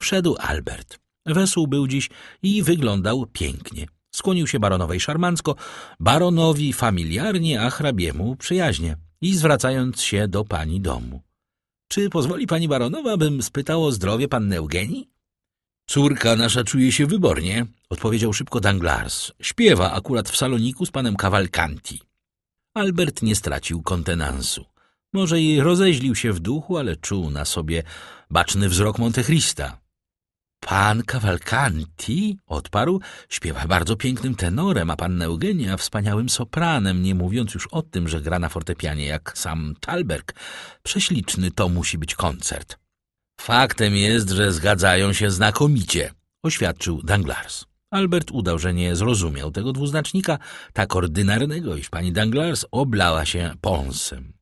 Wszedł Albert. Wesół był dziś i wyglądał pięknie. Skłonił się baronowej szarmancko, baronowi familiarnie, a hrabiemu przyjaźnie i zwracając się do pani domu. Czy pozwoli pani baronowa, bym spytał o zdrowie panny Eugenii? Córka nasza czuje się wybornie, odpowiedział szybko Danglars. Śpiewa akurat w saloniku z panem Cavalcanti. Albert nie stracił kontenansu. Może i rozeźlił się w duchu, ale czuł na sobie baczny wzrok Montecrista. Pan Cavalcanti, odparł, śpiewa bardzo pięknym tenorem, a panna Eugenia wspaniałym sopranem, nie mówiąc już o tym, że gra na fortepianie jak sam Thalberg. Prześliczny to musi być koncert. Faktem jest, że zgadzają się znakomicie, oświadczył Danglars. Albert udał, że nie zrozumiał tego dwuznacznika, tak ordynarnego, iż pani Danglars oblała się pąsem.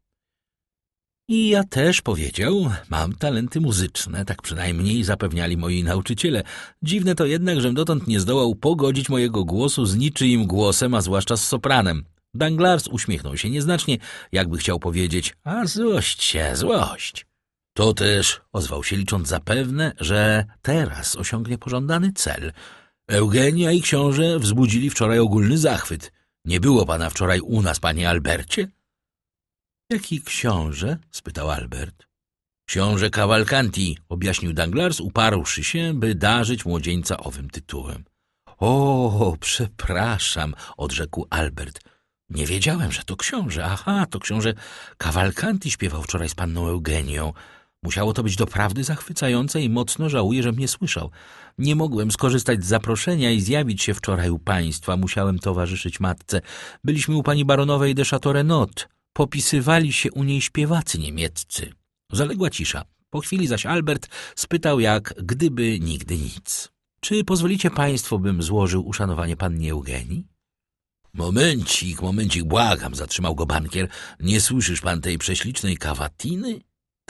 I ja też, powiedział, mam talenty muzyczne, tak przynajmniej zapewniali moi nauczyciele. Dziwne to jednak, żem dotąd nie zdołał pogodzić mojego głosu z niczyim głosem, a zwłaszcza z sopranem. Danglars uśmiechnął się nieznacznie, jakby chciał powiedzieć, a złość. To też, ozwał się, licząc zapewne, że teraz osiągnie pożądany cel. Eugenia i książę wzbudzili wczoraj ogólny zachwyt. Nie było pana wczoraj u nas, panie Albercie? Jaki książę? Spytał Albert. Książę Cavalcanti, objaśnił Danglars, uparłszy się, by darzyć młodzieńca owym tytułem. O, przepraszam, odrzekł Albert. Nie wiedziałem, że to książę. Aha, to książę Cavalcanti śpiewał wczoraj z panną Eugenią. Musiało to być doprawdy zachwycające i mocno żałuję, że mnie słyszał. Nie mogłem skorzystać z zaproszenia i zjawić się wczoraj u państwa. Musiałem towarzyszyć matce. Byliśmy u pani baronowej de Châteaurenot. Popisywali się u niej śpiewacy niemieccy. Zaległa cisza. Po chwili zaś Albert spytał jak gdyby nigdy nic. Czy pozwolicie państwo, bym złożył uszanowanie pannie Eugenii? Momencik, błagam, zatrzymał go bankier. Nie słyszysz pan tej prześlicznej kawatiny?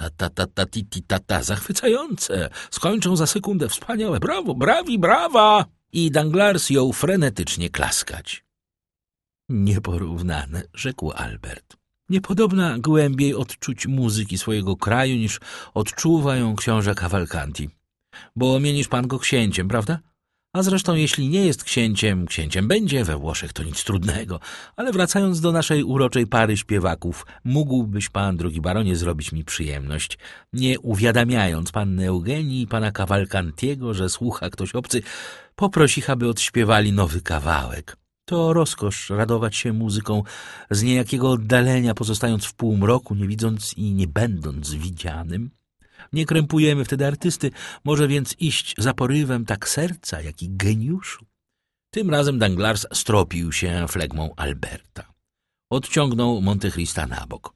Ta, zachwycające. Skończą za sekundę, wspaniałe, brawo, brawa! I Danglars jął frenetycznie klaskać. Nieporównane, rzekł Albert. Niepodobna głębiej odczuć muzyki swojego kraju, niż odczuwa ją książę Cavalcanti. Bo mienisz pan go księciem, prawda? A zresztą jeśli nie jest księciem będzie, we Włoszech to nic trudnego. Ale wracając do naszej uroczej pary śpiewaków, mógłbyś pan, drogi baronie, zrobić mi przyjemność, nie uwiadamiając panny Eugenii i pana Cavalcantiego, że słucha ktoś obcy, poprosi, aby odśpiewali nowy kawałek. To rozkosz radować się muzyką z niejakiego oddalenia, pozostając w półmroku, nie widząc i nie będąc widzianym. Nie krępujemy wtedy artysty, może więc iść za porywem tak serca, jak i geniuszu. Tym razem Danglars stropił się flegmą Alberta. Odciągnął Montecrista na bok.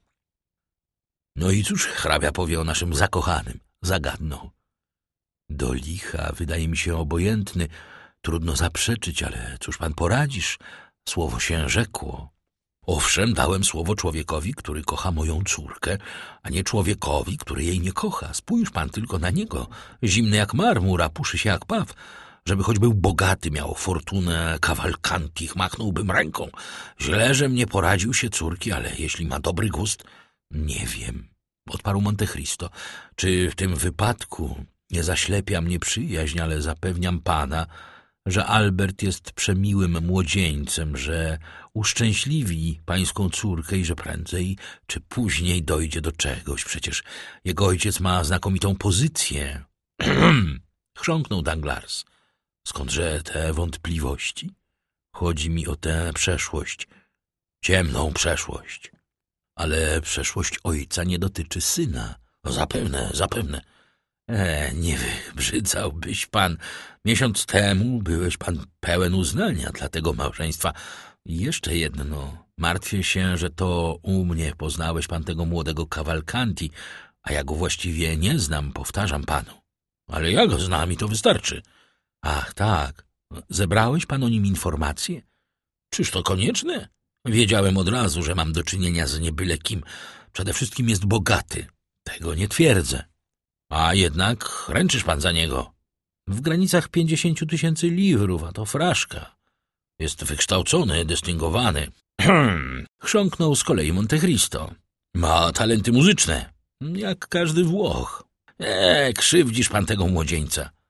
No i cóż hrabia powie o naszym zakochanym? Zagadnął. Do licha wydaje mi się obojętny. Trudno zaprzeczyć, ale cóż pan poradzisz? Słowo się rzekło. Owszem, dałem słowo człowiekowi, który kocha moją córkę, a nie człowiekowi, który jej nie kocha. Spójrz pan tylko na niego, zimny jak marmur, a puszy się jak paw. Żeby choć był bogaty, miał fortunę Cavalcantich, machnąłbym ręką. Źle, że mnie poradził się córki, ale jeśli ma dobry gust, nie wiem, odparł Montecristo. Czy w tym wypadku nie zaślepia mnie przyjaźń, ale zapewniam pana, że Albert jest przemiłym młodzieńcem, że uszczęśliwi pańską córkę i że prędzej czy później dojdzie do czegoś. Przecież jego ojciec ma znakomitą pozycję. Chrząknął Danglars. Skądże te wątpliwości? Chodzi mi o tę przeszłość, ciemną przeszłość. Ale przeszłość ojca nie dotyczy syna. No zapewne. Nie wybrzydzałbyś pan. Miesiąc temu byłeś pan pełen uznania dla tego małżeństwa. I jeszcze jedno. Martwię się, że to u mnie poznałeś pan tego młodego Cavalcanti, a ja go właściwie nie znam, powtarzam panu. Ale ja go znam i to wystarczy. Ach, tak. Zebrałeś pan o nim informacje? Czyż to konieczne? Wiedziałem od razu, że mam do czynienia z niebyle kim. Przede wszystkim jest bogaty. Tego nie twierdzę. A jednak ręczysz pan za niego. W granicach 50 000 liwrów, a to fraszka. Jest wykształcony, dystyngowany. Chrząknął z kolei Montecristo. Ma talenty muzyczne, jak każdy Włoch. Krzywdzisz pan tego młodzieńca.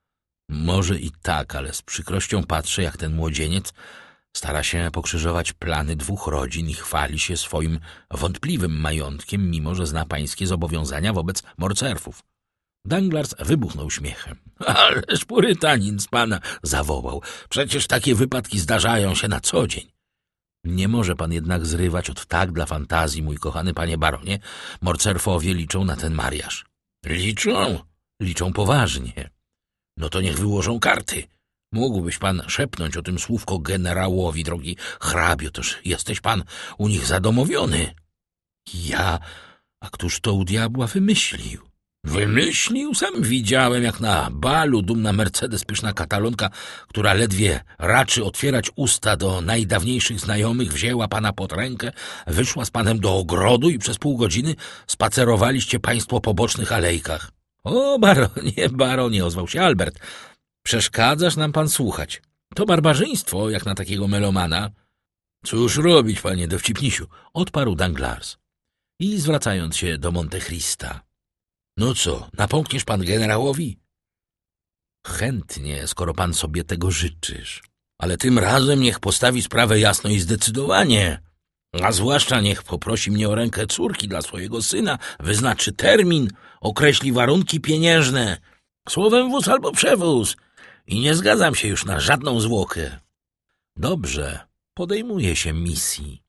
Może i tak, ale z przykrością patrzę, jak ten młodzieniec stara się pokrzyżować plany dwóch rodzin i chwali się swoim wątpliwym majątkiem, mimo że zna pańskie zobowiązania wobec morcerfów. Danglars wybuchnął śmiechem. Ależ purytanin z pana, zawołał. Przecież takie wypadki zdarzają się na co dzień. Nie może pan jednak zrywać od tak dla fantazji, mój kochany panie baronie. Morcerfowie liczą na ten mariaż. Liczą? Liczą poważnie. No to niech wyłożą karty. Mógłbyś pan szepnąć o tym słówko generałowi, drogi hrabio, toż jesteś pan u nich zadomowiony. Ja? A któż to u diabła wymyślił? Wymyślił? Sam widziałem, jak na balu dumna Mercedes, pyszna katalonka, która ledwie raczy otwierać usta do najdawniejszych znajomych, wzięła pana pod rękę, wyszła z panem do ogrodu i przez pół godziny spacerowaliście państwo po bocznych alejkach. O, baronie, ozwał się Albert. Przeszkadzasz nam pan słuchać. To barbarzyństwo, jak na takiego melomana. Cóż robić, panie dowcipnisiu, odparł Danglars. I zwracając się do Montecrista. No co, napomkniesz pan generałowi? Chętnie, skoro pan sobie tego życzysz. Ale tym razem niech postawi sprawę jasno i zdecydowanie. A zwłaszcza niech poprosi mnie o rękę córki dla swojego syna, wyznaczy termin, określi warunki pieniężne. Słowem wóz albo przewóz. I nie zgadzam się już na żadną zwłokę. Dobrze, podejmuję się misji.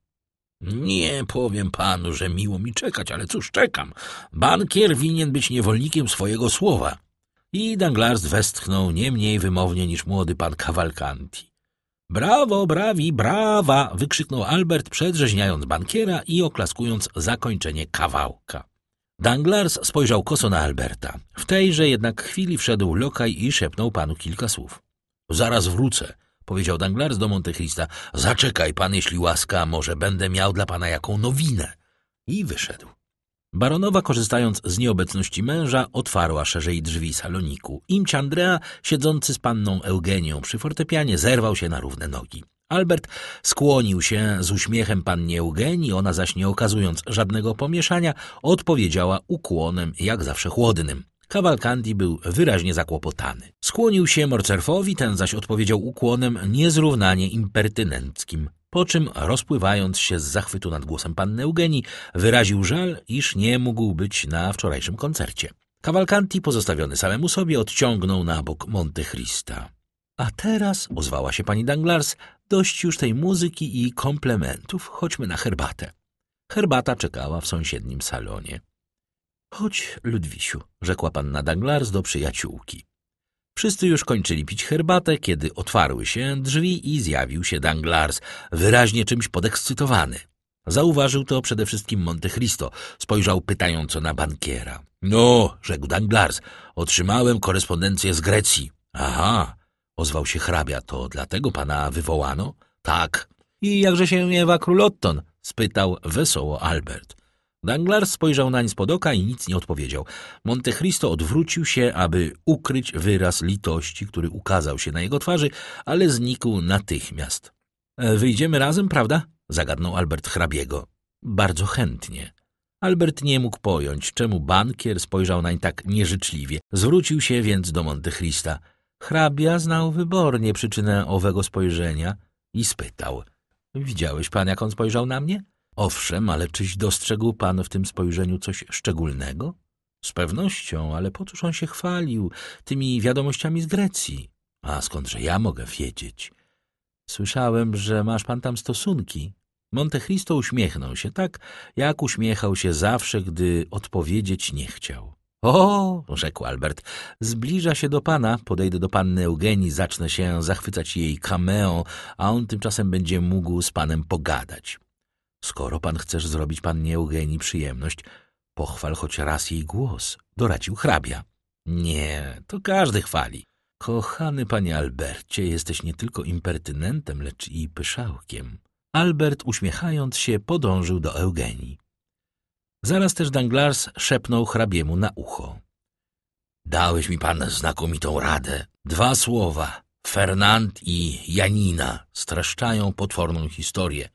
Nie powiem panu, że miło mi czekać, ale cóż, czekam. Bankier winien być niewolnikiem swojego słowa. I Danglars westchnął nie mniej wymownie niż młody pan Cavalcanti. Brawo, brawi, brawa! Wykrzyknął Albert, przedrzeźniając bankiera i oklaskując zakończenie kawałka. Danglars spojrzał koso na Alberta. W tejże jednak chwili wszedł lokaj i szepnął panu kilka słów. Zaraz wrócę, powiedział Danglars do Montecrista. Zaczekaj pan, jeśli łaska, może będę miał dla pana jaką nowinę. I wyszedł. Baronowa, korzystając z nieobecności męża, otwarła szerzej drzwi saloniku. Imć Andrea, siedzący z panną Eugenią przy fortepianie, zerwał się na równe nogi. Albert skłonił się z uśmiechem pannie Eugenii, ona zaś, nie okazując żadnego pomieszania, odpowiedziała ukłonem, jak zawsze chłodnym. Cavalcanti był wyraźnie zakłopotany. Skłonił się morcerfowi, ten zaś odpowiedział ukłonem niezrównanie impertynenckim, po czym, rozpływając się z zachwytu nad głosem panny Eugenii, wyraził żal, iż nie mógł być na wczorajszym koncercie. Cavalcanti, pozostawiony samemu sobie, odciągnął na bok Montecrista. A teraz, ozwała się pani Danglars, dość już tej muzyki i komplementów, chodźmy na herbatę. Herbata czekała w sąsiednim salonie. Chodź, Ludwisiu, rzekła panna Danglars do przyjaciółki. Wszyscy już kończyli pić herbatę, kiedy otwarły się drzwi i zjawił się Danglars, wyraźnie czymś podekscytowany. Zauważył to przede wszystkim Montecristo, spojrzał pytająco na bankiera. No, rzekł Danglars, otrzymałem korespondencję z Grecji. Aha, ozwał się hrabia, to dlatego pana wywołano? Tak. I jakże się miewa król Otton? Spytał wesoło Albert. Danglars spojrzał nań spod oka i nic nie odpowiedział. Montecristo odwrócił się, aby ukryć wyraz litości, który ukazał się na jego twarzy, ale znikł natychmiast. Wyjdziemy razem, prawda? Zagadnął Albert hrabiego. Bardzo chętnie. Albert nie mógł pojąć, czemu bankier spojrzał nań tak nieżyczliwie. Zwrócił się więc do Montecrista. Hrabia znał wybornie przyczynę owego spojrzenia i spytał. Widziałeś pan, jak on spojrzał na mnie? Owszem, ale czyś dostrzegł pan w tym spojrzeniu coś szczególnego? Z pewnością, ale po cóż on się chwalił tymi wiadomościami z Grecji? A skądże ja mogę wiedzieć? Słyszałem, że masz pan tam stosunki. Montecristo uśmiechnął się tak, jak uśmiechał się zawsze, gdy odpowiedzieć nie chciał. O, rzekł Albert, zbliża się do pana, podejdę do panny Eugenii, zacznę się zachwycać jej cameą, a on tymczasem będzie mógł z panem pogadać. Skoro pan chcesz zrobić pannie Eugenii przyjemność, pochwal choć raz jej głos, doradził hrabia. Nie, to każdy chwali. Kochany panie Albercie, jesteś nie tylko impertynentem, lecz i pyszałkiem. Albert, uśmiechając się, podążył do Eugenii. Zaraz też Danglars szepnął hrabiemu na ucho. Dałeś mi pan znakomitą radę. 2 słowa, Fernand i Janina, streszczają potworną historię.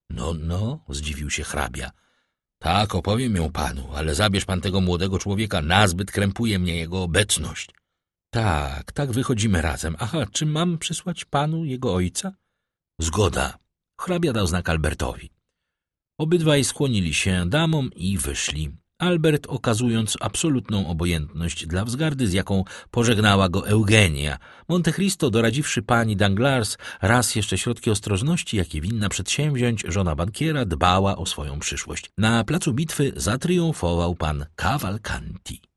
No, zdziwił się hrabia. Tak, opowiem ją panu, ale zabierz pan tego młodego człowieka, nazbyt krępuje mnie jego obecność. Tak, tak wychodzimy razem. Aha, czy mam przysłać panu jego ojca? Zgoda. Hrabia dał znak Albertowi. Obydwaj skłonili się damom i wyszli. Albert, okazując absolutną obojętność dla wzgardy, z jaką pożegnała go Eugenia. Monte Cristo, doradziwszy pani Danglars raz jeszcze środki ostrożności, jakie winna przedsięwziąć żona bankiera, dbała o swoją przyszłość. Na placu bitwy zatriumfował pan Cavalcanti.